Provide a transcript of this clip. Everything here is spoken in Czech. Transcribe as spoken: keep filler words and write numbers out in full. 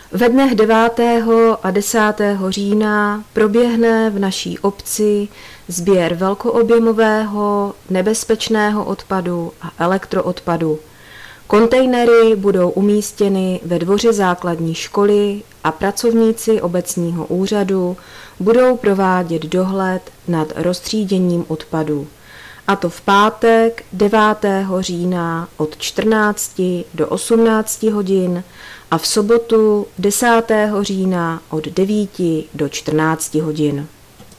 Ve dnech devátého a desátého října proběhne v naší obci sběr velkoobjemového, nebezpečného odpadu a elektroodpadu. Kontejnery budou umístěny ve dvoře základní školy a pracovníci obecního úřadu budou provádět dohled nad roztříděním odpadu. A to v pátek devátého října od čtrnácti do osmnácti hodin a v sobotu desátého října od devíti do čtrnácti hodin.